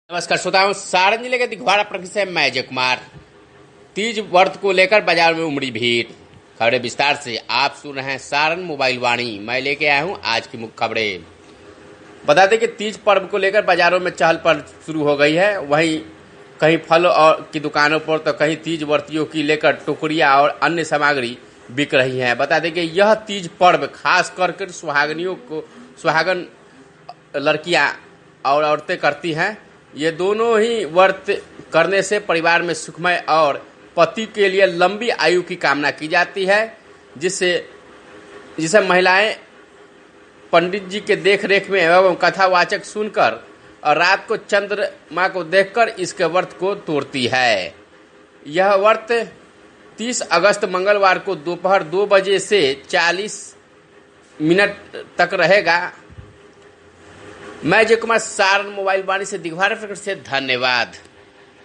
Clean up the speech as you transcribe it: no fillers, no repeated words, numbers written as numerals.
नमस्कार श्रोताओं, सारण जिले के दिघवाड़ा प्रखंड से मैं अजय कुमार। तीज व्रत को लेकर बाजार में उमड़ी भीड़। खबरें विस्तार से आप सुन रहे हैं सारण मोबाइल वाणी। मैं लेके आया हूं आज की मुख्य खबरें। बता दें कि तीज पर्व को लेकर बाजारों में चहल पहल शुरू हो गई है। वहीं कहीं फल और की दुकानों पर तो कहीं तीज व्रतियों की लेकर टोकरियां और अन्य सामग्री बिक रही हैं। बता दें कि यह तीज पर्व खास कर सुहागन लड़कियां और औरतें करती हैं। ये दोनों ही व्रत करने से परिवार में सुखमय और पति के लिए लंबी आयु की कामना की जाती है, जिसे महिलाएं पंडित जी के देखरेख में एवं कथावाचक सुनकर और रात को चंद्रमा को देखकर इसके व्रत को तोड़ती है। यह व्रत 30 अगस्त मंगलवार को दोपहर 2 बजे से 40 मिनट तक रहेगा। मैं अजय कुमार, सारण मोबाइल वाणी से दिघवाड़ा प्रखंड से धन्यवाद।